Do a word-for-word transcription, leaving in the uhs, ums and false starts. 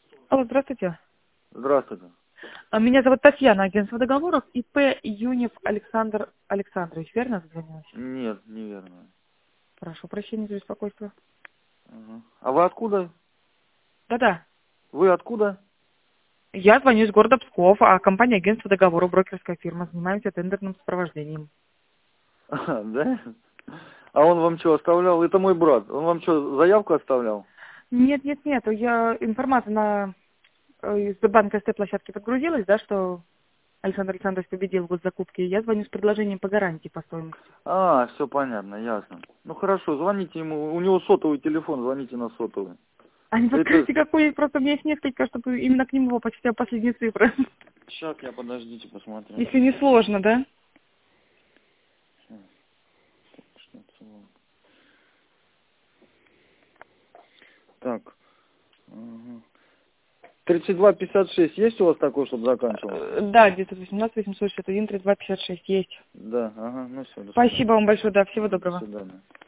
Алло, здравствуйте. Здравствуйте. А, Меня зовут Татьяна, агентство договоров, ИП Юнев Александр Александрович, верно зазвонилась? Нет, неверно. Прошу прощения за беспокойство. Ага. А вы откуда? Да-да, Вы откуда? я звоню из города Псков, а компания агентство договоров, брокерская фирма, занимаемся тендерным сопровождением. А, да? А он вам что оставлял? Это мой брат. Он вам что, заявку оставлял? Нет, нет, нет, я информация на э, из банка площадки подгрузилась, да, что Александр Александрович победил в госзакупке. Я звоню с предложением по гарантии по стоимости. А, все понятно, ясно. Ну хорошо, звоните ему. У него сотовый телефон, звоните на сотовый. А не Это... подскажите, какой, просто у меня есть несколько, чтобы именно к нему почти последние цифры. Сейчас я, подождите, посмотрю. Если не сложно, да? Так. Ага. тридцать два пятьдесят шесть есть у вас такой, чтобы заканчивался? Э, Да, девятьсот восемнадцать восемьсот шестьдесят один тридцать два пятьдесят шесть есть. Да, ага, ну все, до Спасибо свидания. вам большое, да, всего Ага, до доброго. свидания.